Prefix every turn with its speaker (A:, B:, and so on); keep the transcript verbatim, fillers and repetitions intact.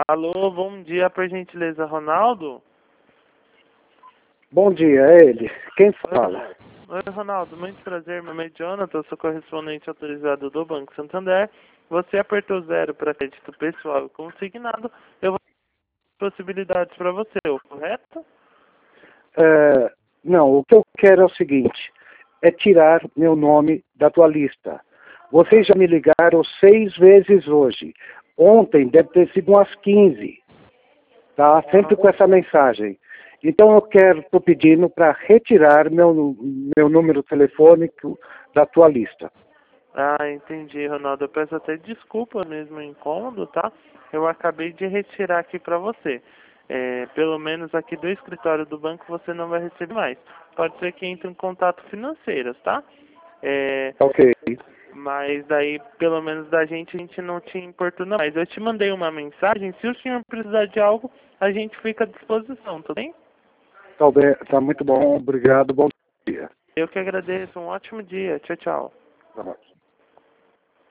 A: Alô, bom dia, por gentileza, Ronaldo?
B: Bom dia, é ele. Quem fala?
A: Oi, Ronaldo, muito prazer, meu nome é Jonathan, eu sou correspondente autorizado do Banco Santander. Você apertou zero para crédito pessoal e consignado, eu vou dar possibilidades para você, correto?
B: É, não, o que eu quero é o seguinte, é tirar meu nome da tua lista. Vocês já me ligaram seis vezes hoje. Ontem deve ter sido umas quinze, tá? Sempre com essa mensagem. Então eu quero, estou pedindo para retirar meu, meu número telefônico da tua lista.
A: Ah, entendi, Ronaldo. Eu peço até desculpa mesmo o incômodo, tá? Eu acabei de retirar aqui para você. É, pelo menos aqui do escritório do banco você não vai receber mais. Pode ser que entre em contato financeiros, tá? É,
B: Ok.
A: mas daí, pelo menos da gente, a gente não te importuna mais. Eu te mandei uma mensagem. Se o senhor precisar de algo, a gente fica à disposição, tudo bem?
B: Tá, bem, tá muito bom, obrigado, bom dia.
A: Eu que agradeço. Um ótimo dia. Tchau, tchau.
B: Tá bom.